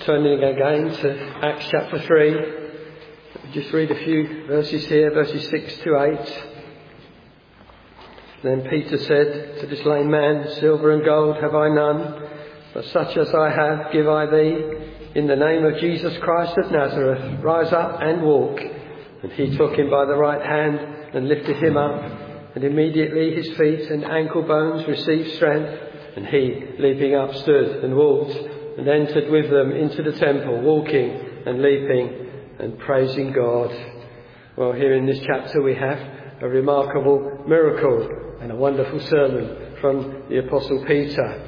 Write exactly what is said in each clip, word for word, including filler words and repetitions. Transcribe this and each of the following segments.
turning again to Acts chapter three. Let me just read a few verses here, verses six to eight. Then Peter said to this lame man, "Silver and gold have I none, but such as I have give I thee. In the name of Jesus Christ of Nazareth, rise up and walk." And he took him by the right hand and lifted him up. And immediately his feet and ankle bones received strength. And he, leaping up, stood and walked and entered with them into the temple, walking and leaping and praising God. Well, here in this chapter we have a remarkable miracle and a wonderful sermon from the Apostle Peter.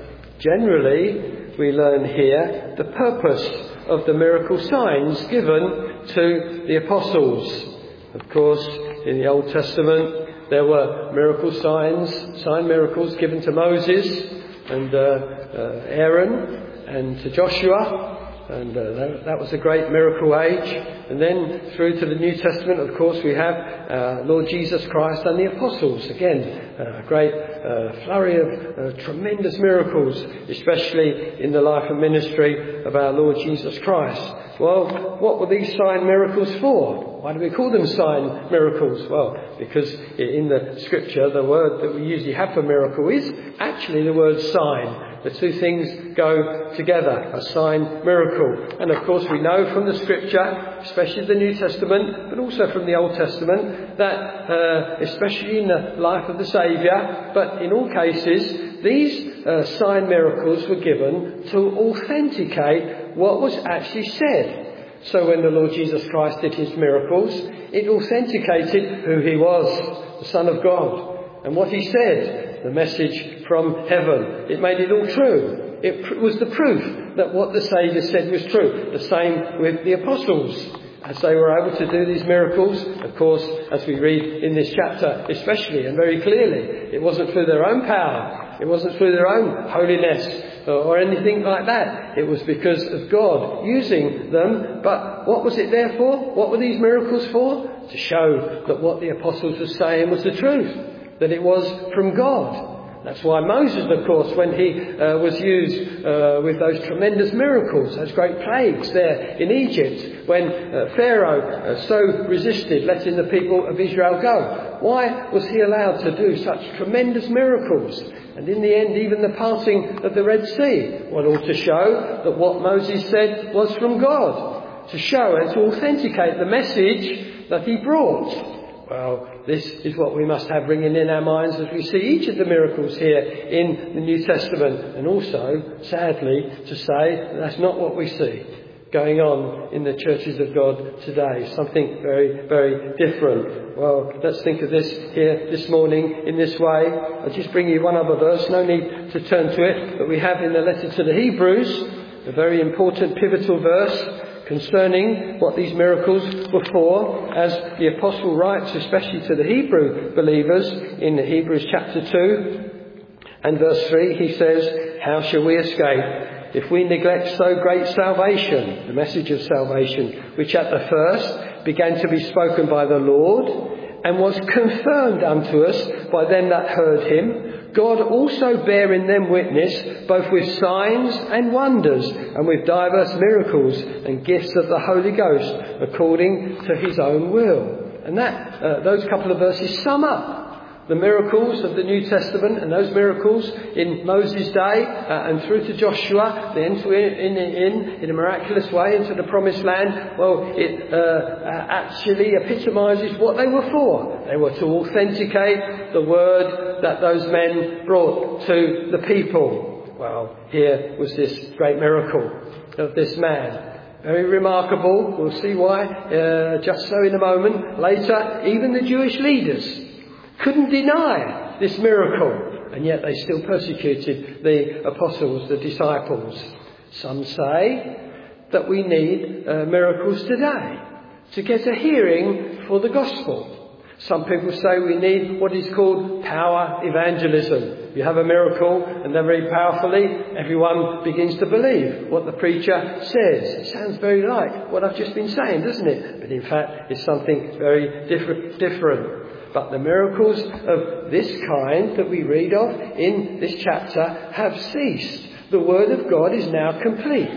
Generally, we learn here the purpose of the miracle signs given to the apostles. Of course, in the Old Testament, there were miracle signs, sign miracles given to Moses and uh, uh, Aaron and to Joshua, and uh, that, that was a great miracle age. And then through to the New Testament, of course, we have uh, Lord Jesus Christ and the apostles. Again, uh, a great uh, flurry of uh, tremendous miracles, especially in the life and ministry of our Lord Jesus Christ. Well, what were these sign miracles for? Why do we call them sign miracles? Well, because in the scripture, the word that we usually have for miracle is actually the word sign. The two things go together, a sign, miracle. And of course we know from the scripture, especially the New Testament, but also from the Old Testament, that uh, especially in the life of the Saviour, but in all cases, these uh, sign miracles were given to authenticate what was actually said. So when the Lord Jesus Christ did his miracles, it authenticated who he was, the Son of God, and what he said, the message from heaven. It made it all true. It pr- was the proof that what the Saviour said was true. The same with the apostles. As they were able to do these miracles, of course, as we read in this chapter, especially and very clearly, it wasn't through their own power. It wasn't through their own holiness or anything like that. It was because of God using them. But what was it there for? What were these miracles for? To show that what the apostles were saying was the truth, that it was from God. That's why Moses, of course, when he uh, was used uh, with those tremendous miracles, those great plagues there in Egypt, when uh, Pharaoh uh, so resisted letting the people of Israel go, why was he allowed to do such tremendous miracles? And in the end, even the parting of the Red Sea, well, all to show that what Moses said was from God, to show and to authenticate the message that he brought. Well, this is what we must have ringing in our minds as we see each of the miracles here in the New Testament. And also, sadly, to say that's not what we see going on in the churches of God today. Something very, very different. Well, let's think of this here this morning in this way. I'll just bring you one other verse. No need to turn to it. But we have in the letter to the Hebrews a very important pivotal verse concerning what these miracles were for, as the apostle writes, especially to the Hebrew believers in Hebrews chapter two and verse three. He says, "How shall we escape if we neglect so great salvation," the message of salvation, "which at the first began to be spoken by the Lord, and was confirmed unto us by them that heard him, God also bearing them witness, both with signs and wonders, and with divers miracles and gifts of the Holy Ghost, according to his own will." And that, uh, those couple of verses sum up the miracles of the New Testament, and those miracles in Moses' day uh, and through to Joshua, the entry in, in, in, in a miraculous way into the promised land. Well, it uh, uh, actually epitomises what they were for. They were to authenticate the word that those men brought to the people. Well, here was this great miracle of this man. Very remarkable. We'll see why uh, just so in a moment. Later, even the Jewish leaders couldn't deny this miracle, and yet they still persecuted the apostles, the disciples. Some say that we need uh, miracles today to get a hearing for the gospel. Some people say we need what is called power evangelism. You have a miracle and then very powerfully everyone begins to believe what the preacher says. It sounds very like what I've just been saying, doesn't it? But in fact it's something very different. different. But the miracles of this kind that we read of in this chapter have ceased. The word of God is now complete.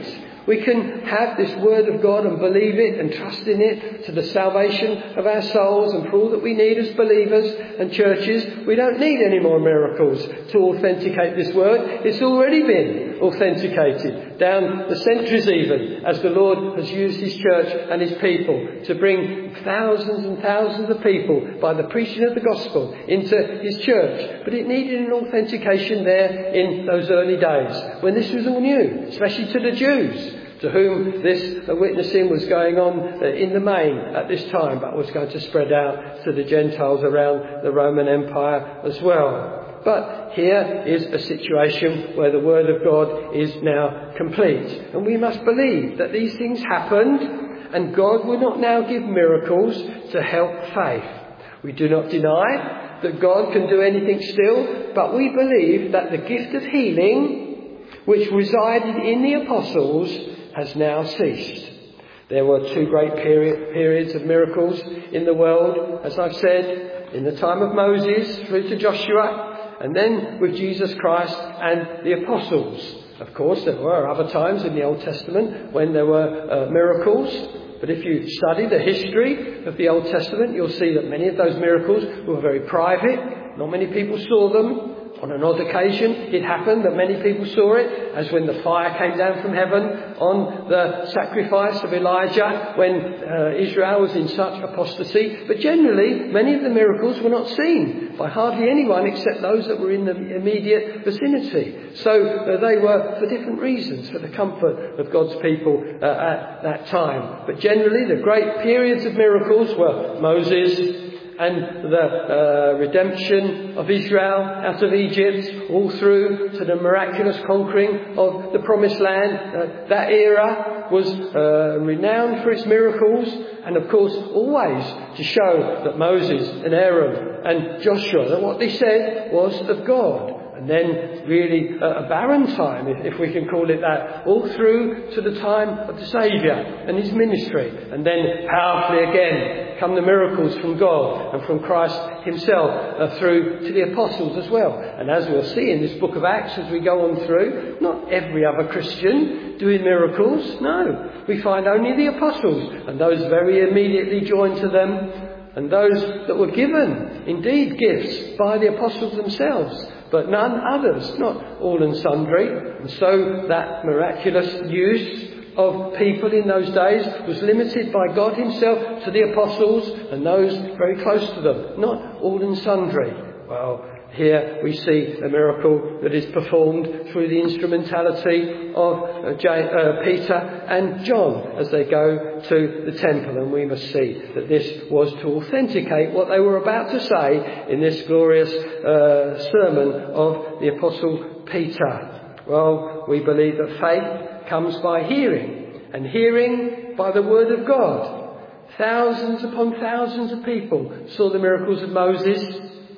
We can have this word of God and believe it and trust in it to the salvation of our souls and for all that we need as believers and churches. We don't need any more miracles to authenticate this word. It's already been authenticated down the centuries even, as the Lord has used his church and his people to bring thousands and thousands of people by the preaching of the gospel into his church. But it needed an authentication there in those early days when this was all new, especially to the Jews, to whom this witnessing was going on in the main at this time, but was going to spread out to the Gentiles around the Roman Empire as well. But here is a situation where the word of God is now complete. And we must believe that these things happened, and God will not now give miracles to help faith. We do not deny that God can do anything still, but we believe that the gift of healing, which resided in the apostles, has now ceased. There were two great period, periods of miracles in the world, as I've said, in the time of Moses through to Joshua, and then with Jesus Christ and the apostles. Of course, there were other times in the Old Testament when there were uh, miracles. But if you study the history of the Old Testament, you'll see that many of those miracles were very private. Not many people saw them. On an odd occasion, it happened that many people saw it, as when the fire came down from heaven on the sacrifice of Elijah when uh, Israel was in such apostasy. But generally, many of the miracles were not seen by hardly anyone except those that were in the immediate vicinity. So uh, they were for different reasons, for the comfort of God's people uh, at that time. But generally, the great periods of miracles were Moses and the uh, redemption of Israel out of Egypt, all through to the miraculous conquering of the Promised Land. Uh, that era was uh, renowned for its miracles, and of course always to show that Moses and Aaron and Joshua, that what they said was of God. And then really a barren time, if we can call it that, all through to the time of the Saviour and his ministry. And then powerfully again come the miracles from God and from Christ himself uh, through to the apostles as well. And as we'll see in this book of Acts as we go on through, not every other Christian doing miracles. No, we find only the apostles and those very immediately joined to them, and those that were given indeed gifts by the apostles themselves, but none others, not all and sundry. And so that miraculous use of people in those days was limited by God himself to the apostles and those very close to them, not all and sundry. Well, here we see a miracle that is performed through the instrumentality of uh, J- uh, Peter and John as they go to the temple. And we must see that this was to authenticate what they were about to say in this glorious uh, sermon of the Apostle Peter. Well, we believe that faith comes by hearing, and hearing by the word of God. Thousands upon thousands of people saw the miracles of Moses.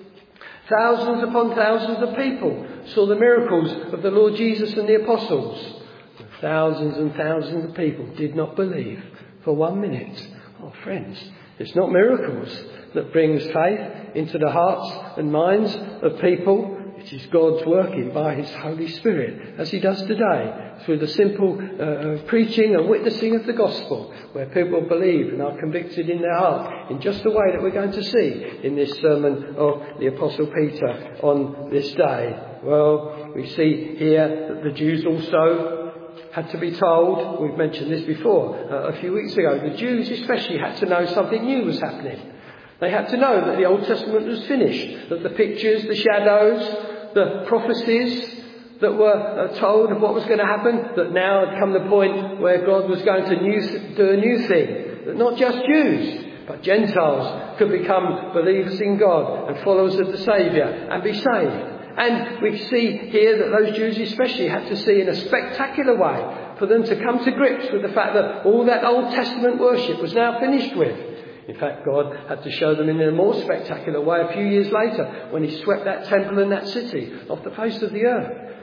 Thousands upon thousands of people saw the miracles of the Lord Jesus and the apostles. Thousands and thousands of people did not believe for one minute. Oh, friends, it's not miracles that brings faith into the hearts and minds of people. It is God's working by his Holy Spirit, as he does today, through the simple uh, preaching and witnessing of the gospel, where people believe and are convicted in their heart in just the way that we're going to see in this sermon of the Apostle Peter on this day. Well, we see here that the Jews also had to be told, we've mentioned this before uh, a few weeks ago, the Jews especially had to know something new was happening. They had to know that the Old Testament was finished, that the pictures, the shadows, the prophecies that were uh, told of what was going to happen, that now had come the point where God was going to new, do a new thing. That not just Jews, but Gentiles could become believers in God and followers of the Saviour and be saved. And we see here that those Jews especially had to see in a spectacular way for them to come to grips with the fact that all that Old Testament worship was now finished with. In fact, God had to show them in a more spectacular way a few years later when he swept that temple and that city off the face of the earth.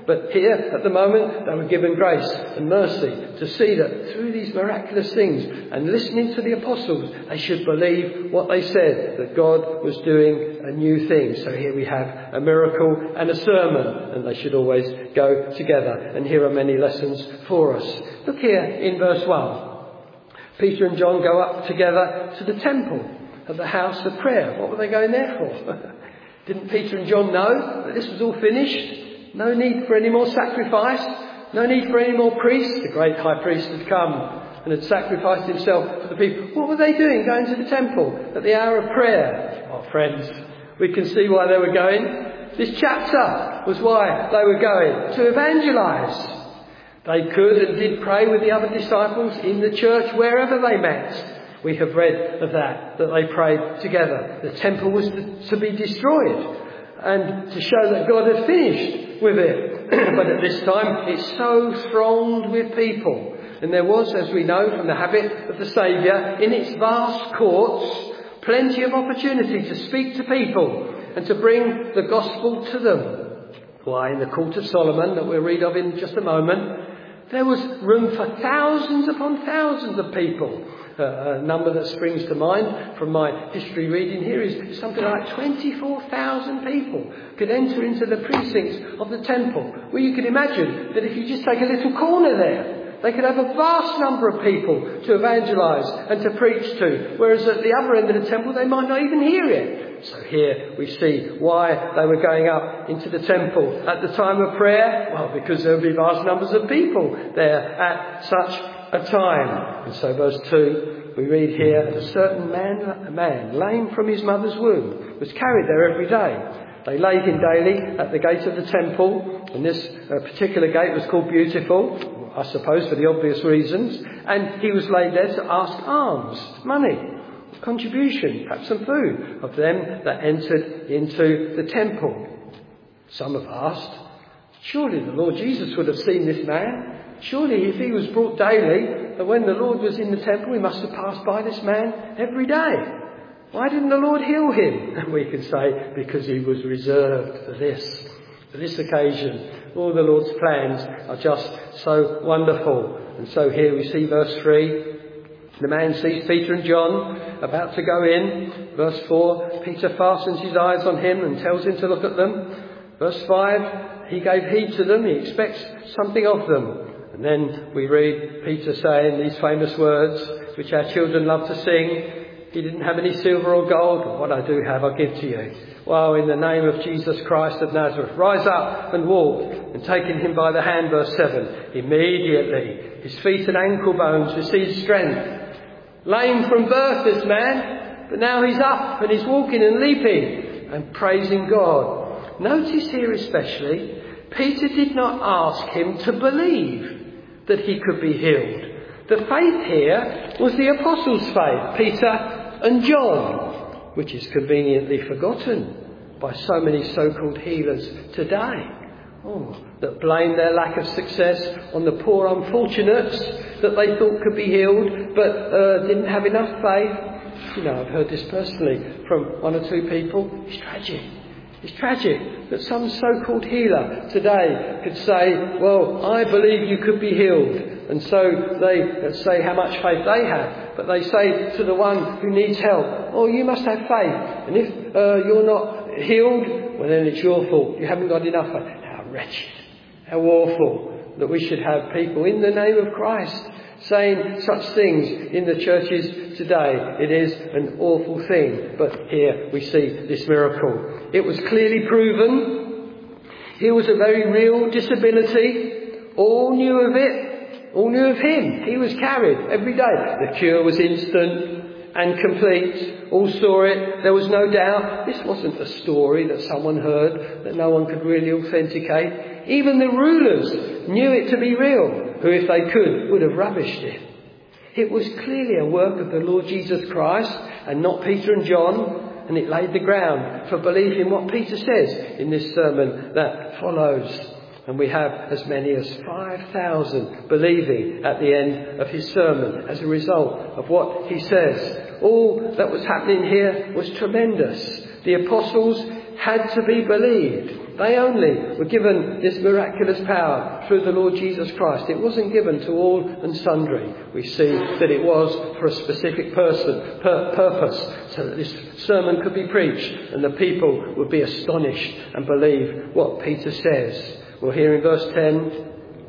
But here, at the moment, they were given grace and mercy to see that through these miraculous things and listening to the apostles, they should believe what they said, that God was doing a new thing. So here we have a miracle and a sermon, and they should always go together. And here are many lessons for us. Look here in verse one. Peter and John go up together to the temple at the house of prayer. What were they going there for? Didn't Peter and John know that this was all finished? No need for any more sacrifice. No need for any more priests. The great high priest had come and had sacrificed himself for the people. What were they doing going to the temple at the hour of prayer? Oh, friends, we can see why they were going. This chapter was why they were going, to evangelise. They could and did pray with the other disciples in the church wherever they met. We have read of that, that they prayed together. The temple was to, to be destroyed and to show that God had finished with it. But at this time, it's so thronged with people. And there was, as we know from the habit of the Saviour, in its vast courts, plenty of opportunity to speak to people and to bring the gospel to them. Why, in the court of Solomon, that we'll read of in just a moment, there was room for thousands upon thousands of people. Uh, a number that springs to mind from my history reading here is something like twenty-four thousand people could enter into the precincts of the temple. Well, you can imagine that if you just take a little corner there, they could have a vast number of people to evangelise and to preach to, whereas at the other end of the temple they might not even hear it. So here we see why they were going up into the temple at the time of prayer. Well, because there would be vast numbers of people there at such a time. And so verse two, we read here, a certain man, a man lame from his mother's womb was carried there every day. They laid him daily at the gate of the temple, and this uh, particular gate was called Beautiful, I suppose for the obvious reasons, and he was laid there to ask alms, money, contribution, perhaps some food of them that entered into the temple. Some have asked, surely the Lord Jesus would have seen this man. Surely if he was brought daily, that when the Lord was in the temple, he must have passed by this man every day. Why didn't the Lord heal him? And we can say, because he was reserved for this, for this occasion. All the Lord's plans are just so wonderful. And so here we see verse three. The man sees Peter and John about to go in. Verse four, Peter fastens his eyes on him and tells him to look at them. Verse five, he gave heed to them. He expects something of them. And then we read Peter saying these famous words, which our children love to sing. He didn't have any silver or gold, but what I do have I'll give to you. Well, in the name of Jesus Christ of Nazareth, rise up and walk. And taking him by the hand, verse seven, immediately his feet and ankle bones received strength. Lame from birth, this man, but now he's up and he's walking and leaping and praising God. Notice here especially, Peter did not ask him to believe that he could be healed. The faith here was the apostles' faith, Peter and John, which is conveniently forgotten by so many so-called healers today. Oh, that blame their lack of success on the poor unfortunates that they thought could be healed but uh, didn't have enough faith. You know, I've heard this personally from one or two people. It's tragic. It's tragic that some so-called healer today could say, well, I believe you could be healed. And so they say how much faith they have. But they say to the one who needs help, oh, you must have faith. And if uh, you're not healed, well, then it's your fault. You haven't got enough faith. How wretched, how awful that we should have people in the name of Christ saying such things in the churches today. It is an awful thing. But here we see this miracle. It was clearly proven. Here was a very real disability. All knew of it. All knew of him. He was carried every day. The cure was instant and complete. All saw it. There was no doubt. This wasn't a story that someone heard that no one could really authenticate. Even the rulers knew it to be real, who, if they could, would have rubbished it. It was clearly a work of the Lord Jesus Christ and not Peter and John. And it laid the ground for belief in what Peter says in this sermon that follows. And we have as many as five thousand believing at the end of his sermon as a result of what he says. All that was happening here was tremendous. The apostles had to be believed. They only were given this miraculous power through the Lord Jesus Christ. It wasn't given to all and sundry. We see that it was for a specific person, per- purpose, so that this sermon could be preached and the people would be astonished and believe what Peter says. Well, here in verse ten,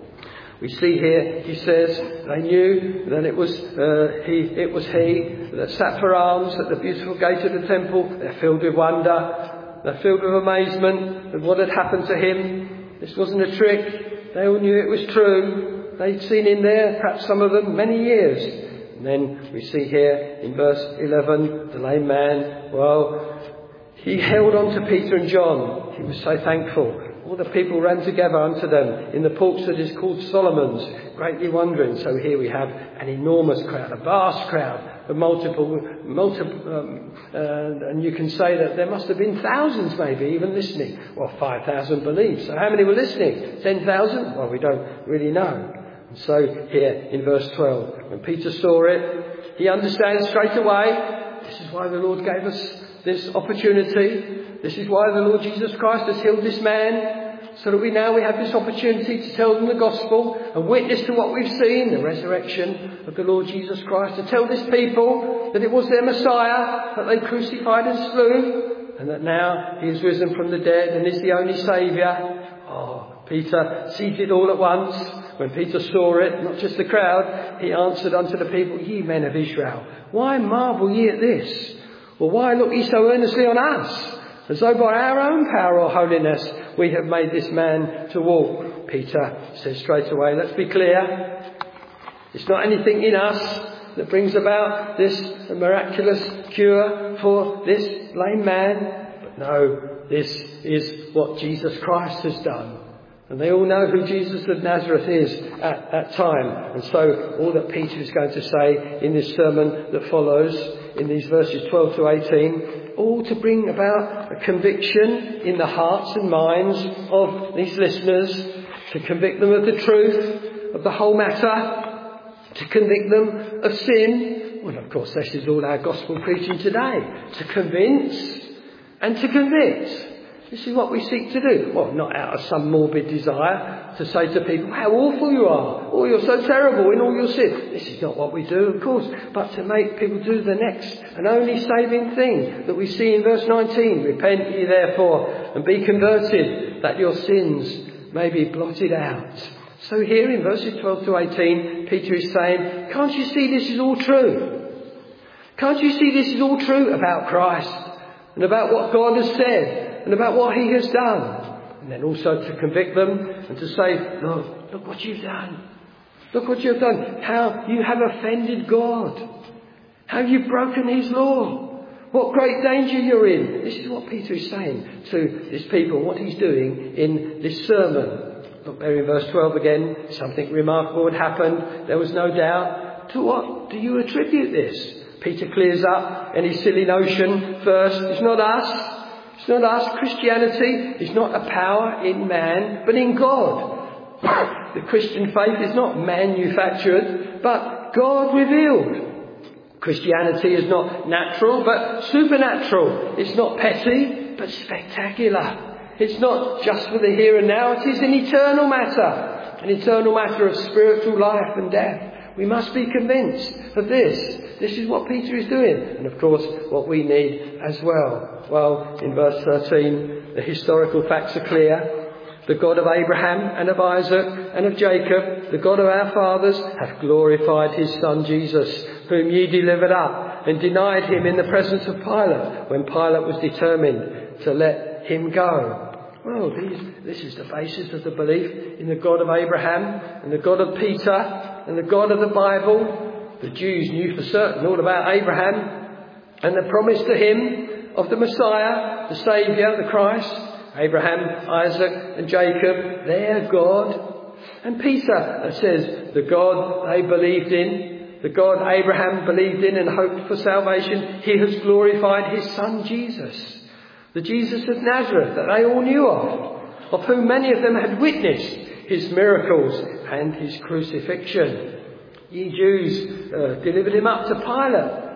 we see here, he says, they knew that it was uh, he, it was he that sat for alms at the beautiful gate of the temple. They're filled with wonder. They're filled with amazement at what had happened to him. This wasn't a trick. They all knew it was true. They'd seen him there, perhaps some of them, many years. And then we see here in verse eleven, the lame man, well, he held on to Peter and John. He was so thankful. All the people ran together unto them in the porch that is called Solomon's, greatly wondering. So here we have an enormous crowd, a vast crowd of multiple, multiple, um, uh, and you can say that there must have been thousands maybe even listening. Well, five thousand believed. So how many were listening? ten thousand? Well, we don't really know. And so here in verse twelve, when Peter saw it, he understands straight away, this is why the Lord gave us this opportunity. This is why the Lord Jesus Christ has healed this man, so that we now we have this opportunity to tell them the gospel and witness to what we've seen, the resurrection of the Lord Jesus Christ, to tell this people that it was their Messiah that they crucified and slew, and that now he is risen from the dead and is the only Saviour. Oh, Peter sees it all at once. When Peter saw it, not just the crowd, he answered unto the people, Ye men of Israel, why marvel ye at this? Or why look ye so earnestly on us, as though by our own power or holiness we have made this man to walk? Peter says straight away, let's be clear. It's not anything in us that brings about this miraculous cure for this lame man. But no, this is what Jesus Christ has done. And they all know who Jesus of Nazareth is at that time. And so all that Peter is going to say in this sermon that follows, in these verses twelve to eighteen, all to bring about a conviction in the hearts and minds of these listeners, to convict them of the truth of the whole matter, to convict them of sin. Well, of course, this is all our gospel preaching today, to convince and to convict. This is what we seek to do. Well, not out of some morbid desire to say to people, how awful you are. Oh, you're so terrible in all your sin. This is not what we do, of course. But to make people do the next and only saving thing that we see in verse nineteen. Repent ye therefore and be converted, that your sins may be blotted out. So here in verses twelve to eighteen, Peter is saying, can't you see this is all true? Can't you see this is all true about Christ and about what God has said? And about what he has done. And then also to convict them and to say, look, look what you've done. Look what you've done. How you have offended God. How you've broken his law. What great danger you're in. This is what Peter is saying to his people, what he's doing in this sermon. Look there in verse twelve again. Something remarkable had happened. There was no doubt. To what do you attribute this? Peter clears up any silly notion first. It's not us. It's not us. Christianity is not a power in man, but in God. The Christian faith is not manufactured, but God revealed. Christianity is not natural, but supernatural. It's not petty, but spectacular. It's not just for the here and now. It is an eternal matter, an eternal matter of spiritual life and death. We must be convinced of this. This is what Peter is doing. And of course, what we need as well. Well, in verse thirteen, the historical facts are clear. The God of Abraham and of Isaac and of Jacob, the God of our fathers, hath glorified his Son Jesus, whom ye delivered up and denied him in the presence of Pilate, when Pilate was determined to let him go. Well, these, this is the basis of the belief in the God of Abraham and the God of Peter and the God of the Bible. The Jews knew for certain all about Abraham and the promise to him of the Messiah, the Saviour, the Christ. Abraham, Isaac and Jacob, their God. And Peter says the God they believed in, the God Abraham believed in and hoped for salvation, he has glorified his Son Jesus. The Jesus of Nazareth that they all knew of, of whom many of them had witnessed his miracles and his crucifixion. Ye Jews uh, delivered him up to Pilate,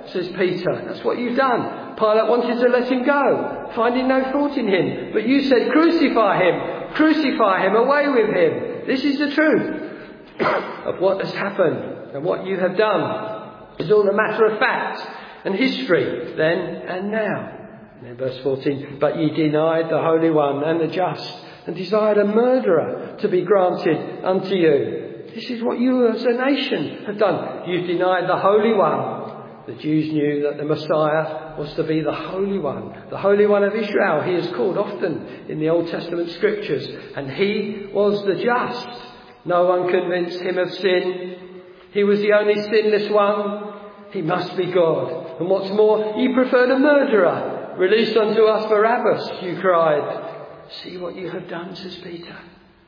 says Peter. That's what you've done. Pilate wanted to let him go, finding no fault in him. But you said, crucify him, crucify him, away with him. This is the truth of what has happened, and what you have done is all a matter of fact and history then and now. And then verse fourteen, but ye denied the Holy One and the just, and desired a murderer to be granted unto you. This is what you as a nation have done. You've denied the Holy One. The Jews knew that the Messiah was to be the Holy One, the Holy One of Israel. He is called often in the Old Testament scriptures, and he was the just. No one convinced him of sin. He was the only sinless one. He must be God. And what's more, you preferred a murderer. Release unto us Barabbas, you cried. See what you have done, says Peter.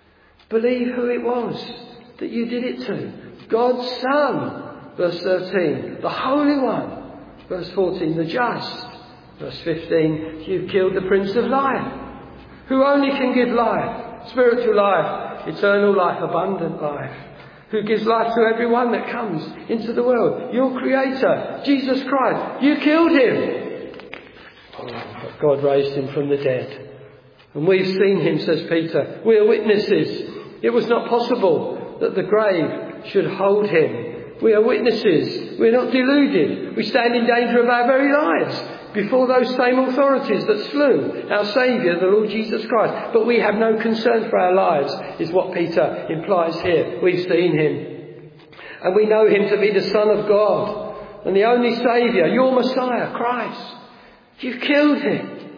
Believe who it was that you did it to. God's Son. Verse thirteen, the Holy One. Verse fourteen, the just. Verse fifteen, you've killed the Prince of Life, who only can give life, spiritual life, eternal life, abundant life, who gives life to everyone that comes into the world. Your Creator, Jesus Christ, you killed him. Oh, but God raised him from the dead. And we've seen him, says Peter. We are witnesses. It was not possible that the grave should hold him. We are witnesses. We're not deluded. We stand in danger of our very lives before those same authorities that slew our Saviour, the Lord Jesus Christ. But we have no concern for our lives, is what Peter implies here. We've seen him. And we know him to be the Son of God and the only Saviour, your Messiah, Christ. You've killed him.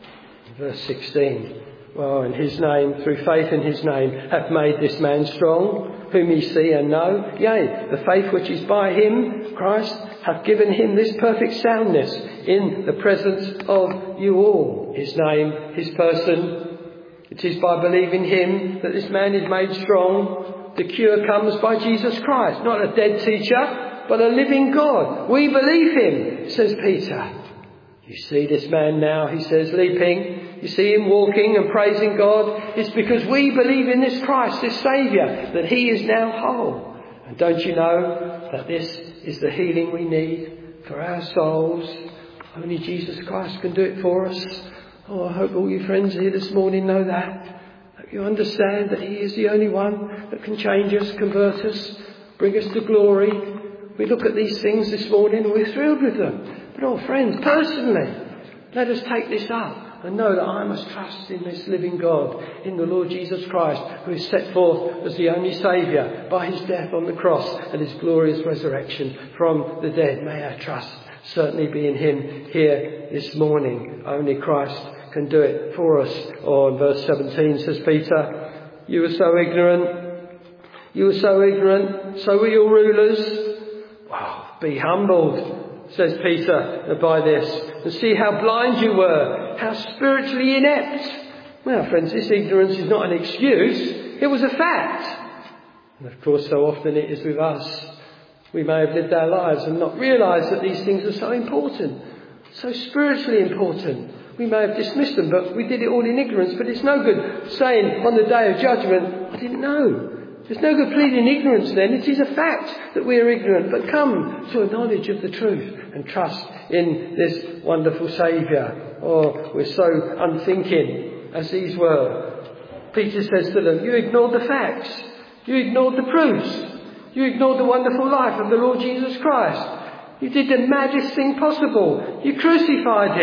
Verse sixteen. Well, in his name, through faith in his name, hath made this man strong, whom ye see and know. Yea, the faith which is by him, Christ, hath given him this perfect soundness in the presence of you all. His name, his person. It is by believing him that this man is made strong. The cure comes by Jesus Christ, not a dead teacher, but a living God. We believe him, says Peter. You see this man now, he says, leaping. You see him walking and praising God. It's because we believe in this Christ, this Saviour, that he is now whole. And don't you know that this is the healing we need for our souls? Only Jesus Christ can do it for us. Oh, I hope all you friends here this morning know that. That you understand that he is the only one that can change us, convert us, bring us to glory. We look at these things this morning and we're thrilled with them. But oh friends, personally, let us take this up and know that I must trust in this living God, in the Lord Jesus Christ, who is set forth as the only Saviour by his death on the cross and his glorious resurrection from the dead. May our trust certainly be in him here this morning. Only Christ can do it for us. Or in verse seventeen says Peter, you were so ignorant, you were so ignorant, so were your rulers. Wow, be humbled, says Peter, by this, and see how blind you were, how spiritually inept. Well, friends, this ignorance is not an excuse. It was a fact. And of course, so often it is with us. We may have lived our lives and not realised that these things are so important, so spiritually important. We may have dismissed them, but we did it all in ignorance. But it's no good saying on the day of judgment, I didn't know. There's no good pleading ignorance then. It is a fact that we are ignorant, but come to a knowledge of the truth and trust in this wonderful Saviour. Oh, we're so unthinking as these were. Peter says to them, you ignored the facts. You ignored the proofs. You ignored the wonderful life of the Lord Jesus Christ. You did the maddest thing possible. You crucified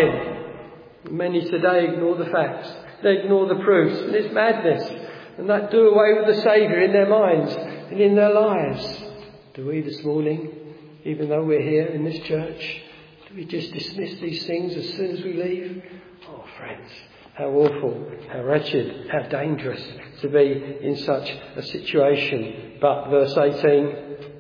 him. Many today ignore the facts. They ignore the proofs. And it's madness. And that do away with the Saviour in their minds and in their lives. Do we this morning, even though we're here in this church, do we just dismiss these things as soon as we leave? Oh, friends, how awful, how wretched, how dangerous to be in such a situation. But verse eighteen,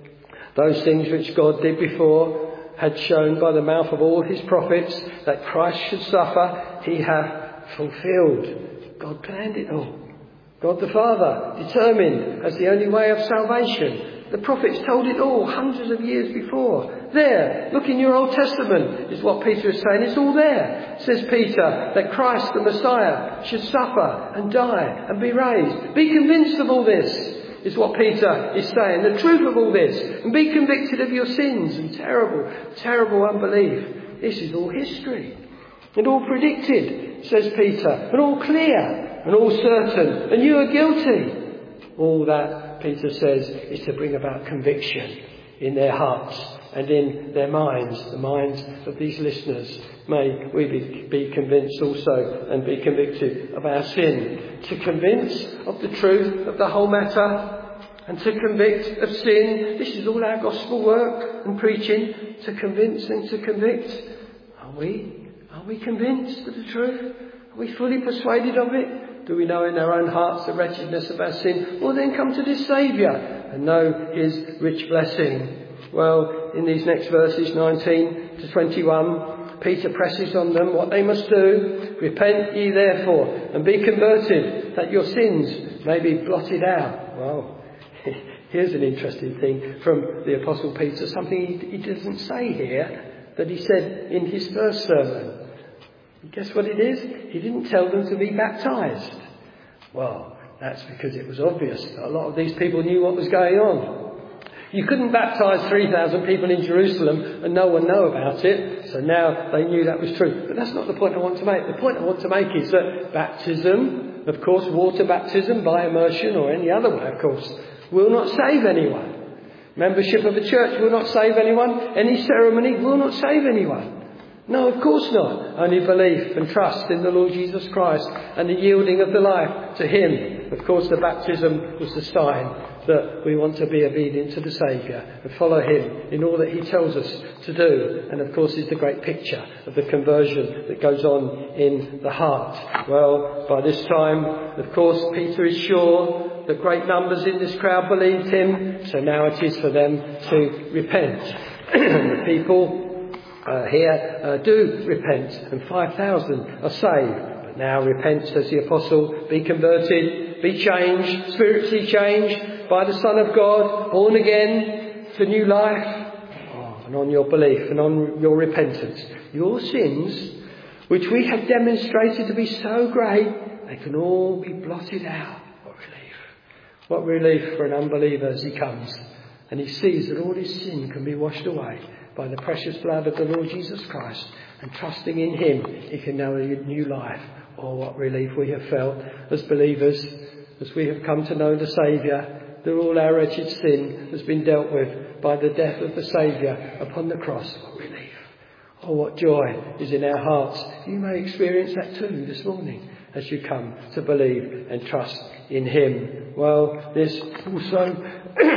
those things which God did before had shown by the mouth of all his prophets that Christ should suffer, he hath fulfilled. God planned it all. God the Father determined as the only way of salvation. The prophets told it all hundreds of years before. There, look in your Old Testament, is what Peter is saying. It's all there. Says Peter that Christ the Messiah should suffer and die and be raised. Be convinced of all this. is what Peter is saying. The truth of all this. And be convicted of your sins and terrible, terrible unbelief. This is all history. And all predicted, says Peter. And all clear. And all certain. And you are guilty. All that, Peter says, is to bring about conviction in their hearts and in their minds, the minds of these listeners. May we be, be convinced also and be convicted of our sin. To convince of the truth of the whole matter and to convict of sin. This is all our gospel work and preaching. To convince and to convict. Are we? Are we convinced of the truth? Are we fully persuaded of it? Do we know in our own hearts the wretchedness of our sin? Well, then come to this Saviour and know his rich blessing. Well, in these next verses, nineteen to twenty-one, Peter presses on them what they must do. Repent ye therefore and be converted, that your sins may be blotted out. Well, here's an interesting thing from the Apostle Peter, something he, he doesn't say here that he said in his first sermon. Guess what it is? He didn't tell them to be baptised. Well, that's because it was obvious that a lot of these people knew what was going on. You couldn't baptise three thousand people in Jerusalem and no one know about it. So now they knew that was true. But that's not the point I want to make. The point I want to make is that baptism, of course, water baptism by immersion or any other way, of course, will not save anyone. Membership of a church will not save anyone. Any ceremony will not save anyone. No, of course not. Only belief and trust in the Lord Jesus Christ and the yielding of the life to him. Of course, the baptism was the sign that we want to be obedient to the Saviour and follow him in all that he tells us to do. And of course is the great picture of the conversion that goes on in the heart. Well, by this time, of course, Peter is sure that great numbers in this crowd believed him. So now it is for them to repent. The people uh, here uh, do repent, and five thousand are saved. But now repent, says the apostle, be converted, be changed, spiritually changed by the Son of God, born again to new life. Oh, and on your belief and on your repentance, your sins, which we have demonstrated to be so great, they can all be blotted out. What relief. What relief for an unbeliever as he comes and he sees that all his sin can be washed away by the precious blood of the Lord Jesus Christ, and trusting in him he can know a new life. Oh, what relief we have felt as believers as we have come to know the Saviour, that all our wretched sin has been dealt with by the death of the Saviour upon the cross. What relief. Oh, what joy is in our hearts. You may experience that too this morning as you come to believe and trust in him. Well, this also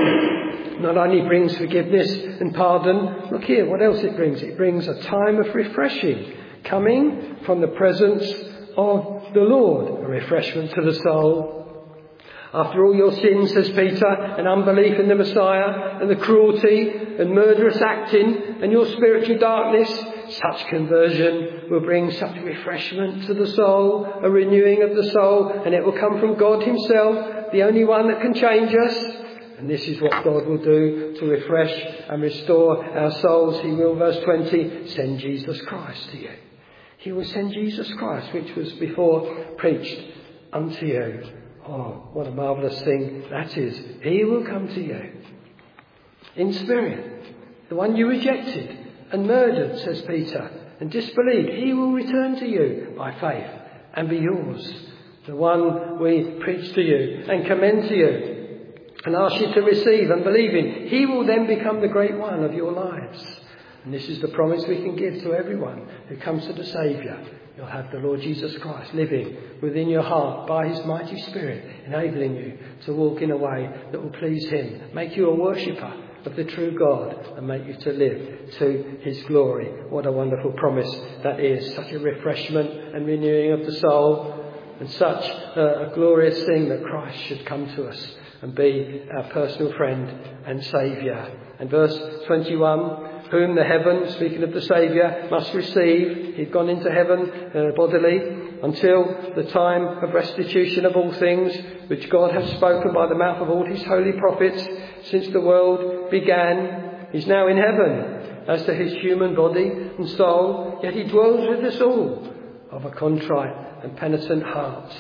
not only brings forgiveness and pardon. Look here, what else it brings? It brings a time of refreshing, coming from the presence of the Lord, a refreshment to the soul. After all your sins, says Peter, and unbelief in the Messiah, and the cruelty and murderous acting, and your spiritual darkness, such conversion will bring such refreshment to the soul, a renewing of the soul, and it will come from God himself, the only one that can change us. And this is what God will do to refresh and restore our souls. He will, verse twenty, send Jesus Christ to you. He will send Jesus Christ, which was before preached unto you. Oh, what a marvellous thing that is. He will come to you in spirit. The one you rejected and murdered, says Peter, and disbelieved. He will return to you by faith and be yours. The one we preach to you and commend to you and ask you to receive and believe in. He will then become the great one of your lives. And this is the promise we can give to everyone who comes to the Saviour. You'll have the Lord Jesus Christ living within your heart by his mighty Spirit, enabling you to walk in a way that will please him, make you a worshipper of the true God, and make you to live to his glory. What a wonderful promise that is. Such a refreshment and renewing of the soul, and such a, a glorious thing that Christ should come to us and be our personal friend and Saviour. And verse twenty-one, whom the heaven, speaking of the Saviour, must receive. He'd gone into heaven uh, bodily until the time of restitution of all things, which God has spoken by the mouth of all his holy prophets since the world began. He's now in heaven as to his human body and soul, yet he dwells with us all of a contrite and penitent heart.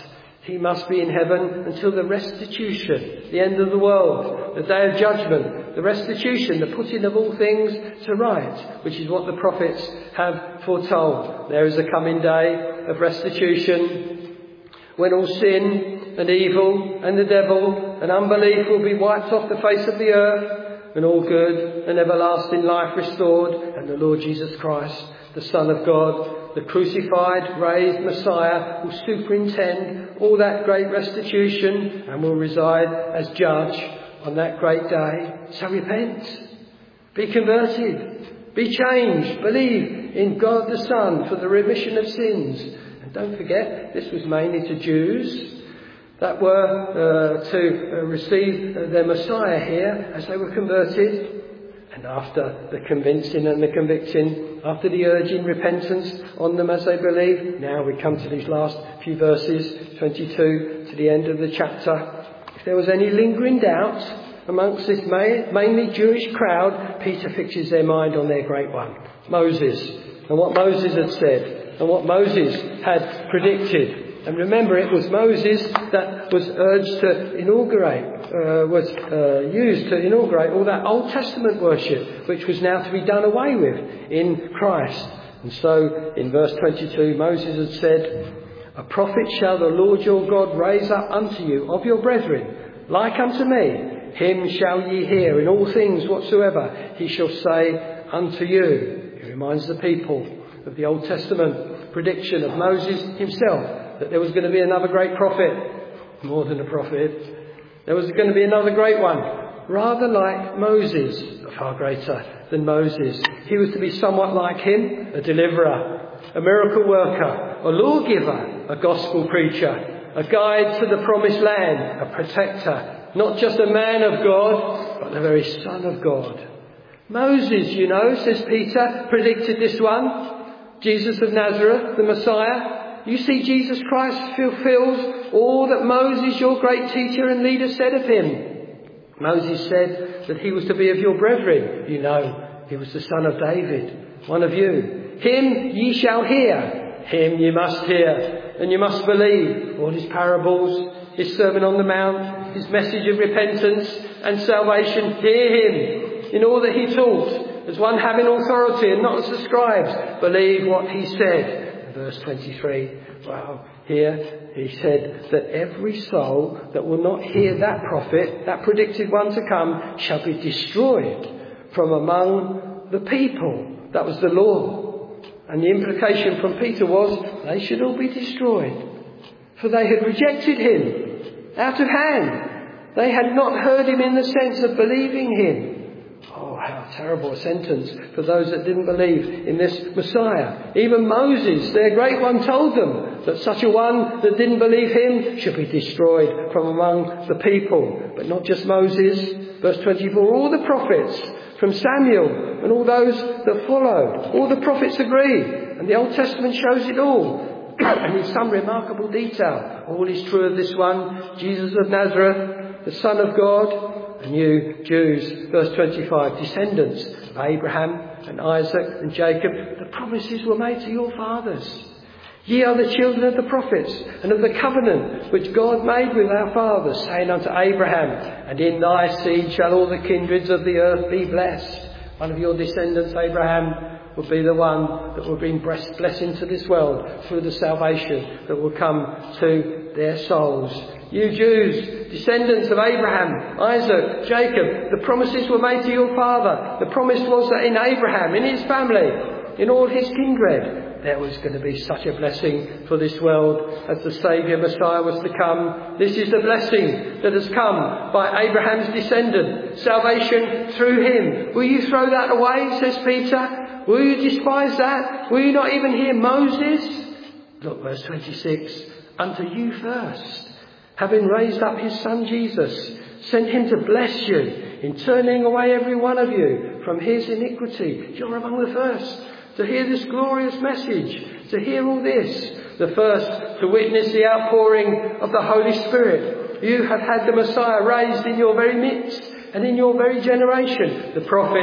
He must be in heaven until the restitution, the end of the world, the day of judgment, the restitution, the putting of all things to right, which is what the prophets have foretold. There is a coming day of restitution when all sin and evil and the devil and unbelief will be wiped off the face of the earth, and all good and everlasting life restored, and the Lord Jesus Christ, the Son of God, the crucified, raised Messiah, will superintend all that great restitution and will reside as judge on that great day. So repent, be converted, be changed, believe in God the Son for the remission of sins. And don't forget, this was mainly to Jews that were uh, to uh, receive uh, their Messiah here as they were converted. And after the convincing and the convicting, after the urging repentance on them as they believe, now we come to these last few verses, twenty-two to the end of the chapter. If there was any lingering doubt amongst this mainly Jewish crowd, Peter fixes their mind on their great one, Moses, and what Moses had said, and what Moses had predicted. And remember, it was Moses that was urged to inaugurate, uh, was uh, used to inaugurate all that Old Testament worship, which was now to be done away with in Christ. And so, in verse twenty-two, Moses had said, "A prophet shall the Lord your God raise up unto you of your brethren, like unto me. Him shall ye hear in all things whatsoever he shall say unto you." He reminds the people of the Old Testament prediction of Moses himself, that there was going to be another great prophet, more than a prophet. There was going to be another great one, rather like Moses, far greater than Moses. He was to be somewhat like him, a deliverer, a miracle worker, a lawgiver, a gospel preacher, a guide to the promised land, a protector, not just a man of God, but the very Son of God. Moses, you know, says Peter, predicted this one, Jesus of Nazareth, the Messiah. You see, Jesus Christ fulfills all that Moses, your great teacher and leader, said of him. Moses said that he was to be of your brethren. You know, he was the son of David, one of you. Him ye shall hear. Him you must hear. And you must believe all his parables, his Sermon on the Mount, his message of repentance and salvation. Hear him in all that he taught, as one having authority and not as the scribes. Believe what he said. Verse twenty-three, wow, here he said that every soul that will not hear that prophet, that predicted one to come, shall be destroyed from among the people. That was the law. And the implication from Peter was they should all be destroyed. For they had rejected him out of hand. They had not heard him in the sense of believing him. Oh, how terrible a sentence for those that didn't believe in this Messiah. Even Moses, their great one, told them that such a one that didn't believe him should be destroyed from among the people. But not just Moses. Verse twenty-four, all the prophets from Samuel and all those that followed, all the prophets agree. And the Old Testament shows it all. And in some remarkable detail, all is true of this one, Jesus of Nazareth, the Son of God. And you Jews, verse twenty-five, descendants of Abraham and Isaac and Jacob, the promises were made to your fathers. Ye are the children of the prophets and of the covenant which God made with our fathers, saying unto Abraham, and in thy seed shall all the kindreds of the earth be blessed. One of your descendants, Abraham, will be the one that will bring blessing to this world through the salvation that will come to their souls. You Jews, descendants of Abraham, Isaac, Jacob, the promises were made to your father. The promise was that in Abraham, in his family, in all his kindred, there was going to be such a blessing for this world as the Saviour Messiah was to come. This is the blessing that has come by Abraham's descendant, salvation through him. Will you throw that away, says Peter? Will you despise that? Will you not even hear Moses? Look, verse twenty-six, unto you first, having raised up his son Jesus, sent him to bless you in turning away every one of you from his iniquity. You're among the first to hear this glorious message, to hear all this. The first to witness the outpouring of the Holy Spirit. You have had the Messiah raised in your very midst and in your very generation. The prophet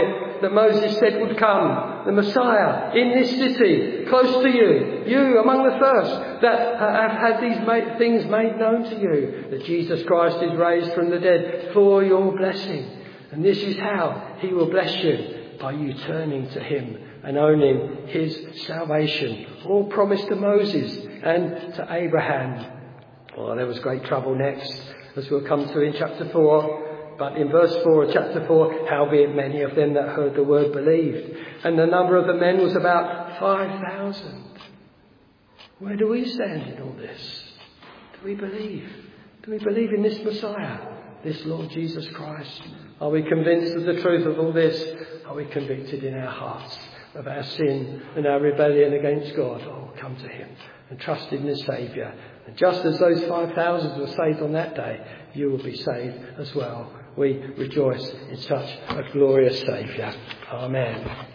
that Moses said would come, the Messiah in this city, close to you, you among the first that have had these ma- things made known to you, that Jesus Christ is raised from the dead for your blessing. And this is how he will bless you, by you turning to him and owning his salvation. All promised to Moses and to Abraham. Oh, there was great trouble next, as we'll come to in chapter four. But in verse four of chapter four, howbeit many of them that heard the word believed. And the number of the men was about five thousand. Where do we stand in all this? Do we believe? Do we believe in this Messiah, this Lord Jesus Christ? Are we convinced of the truth of all this? Are we convicted in our hearts of our sin and our rebellion against God? Oh, come to him and trust in this Saviour. And just as those five thousand were saved on that day, you will be saved as well. We rejoice in such a glorious Saviour. Amen.